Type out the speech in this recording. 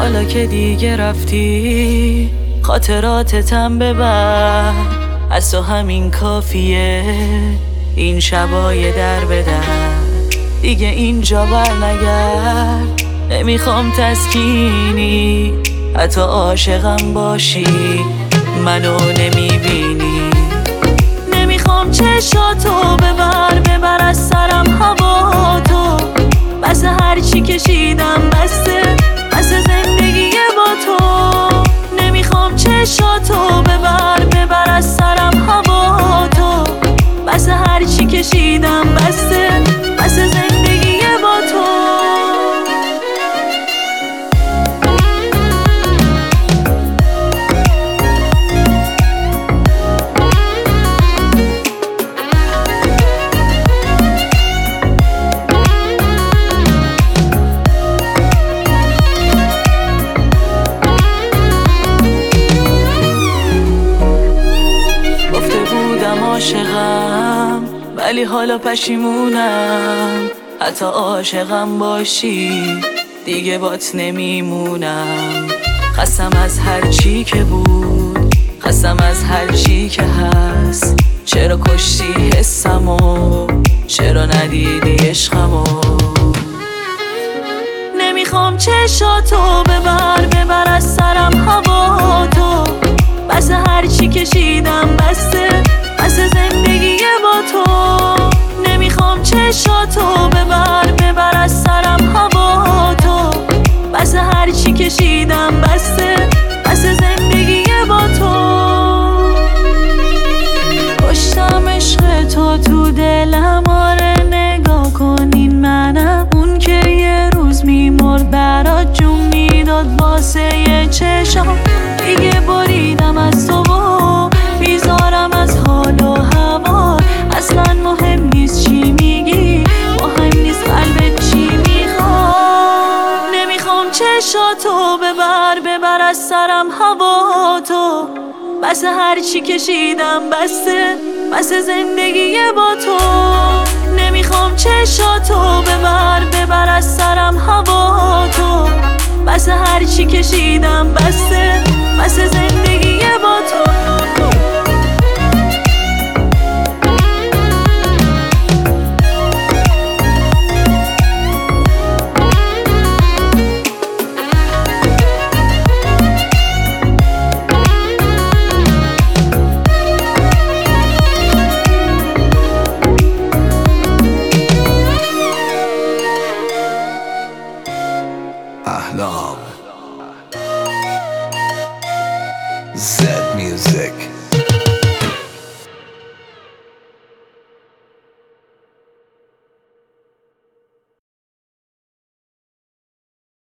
حالا که دیگه رفتی خاطراتتم ببر، از تو همین کافیه این شبای در بدر. دیگه اینجا بر نگرد، نمیخوام تسکینی، حتی عاشقم باشی منو نمیبینی. نمیخوام چشاتو ببر از سرم هوا تو، بس هرچی کشیدم بسته زندگی با تو. نمیخوام چشاتو ببر از سرم هوا تو، بس هرچی کشیدم بسته زندگی با تو. عاشقم ولی حالا پشیمونم، حتی عاشقم باشی دیگه بات نمیمونم. خستم از هر چی که بود، خستم از هر چی که هست. چرا کشتی حسمو، چرا ندیدی عشقمو؟ نمیخوام چشاتو ببر از سرم هوا تو، بس هرچی کشیدم بسته زندگی با تو. نمیخوام چشاتو ببر از سرم هوا تو، بس هرچی کشیدم بسته زندگی با تو. کشتم عشق تو دلم، آره نگاه کنین منم، اون که یه روز میمرد برات جون میداد واسه یه چشام. دیگه بریدم از تو و بیزارم از حال و هوا، اصلا مهم نیست چی میگی، مهم نیست قلبت چی میخواد. نمیخوام چشاتو ببر از سرم هوا تو، بس هرچی کشیدم بسته زندگی با تو. نمیخوام چشاتو ببر از سرم هوا تو، بس هرچی کشیدم بسته زندگی با تو. أحلام Z Music.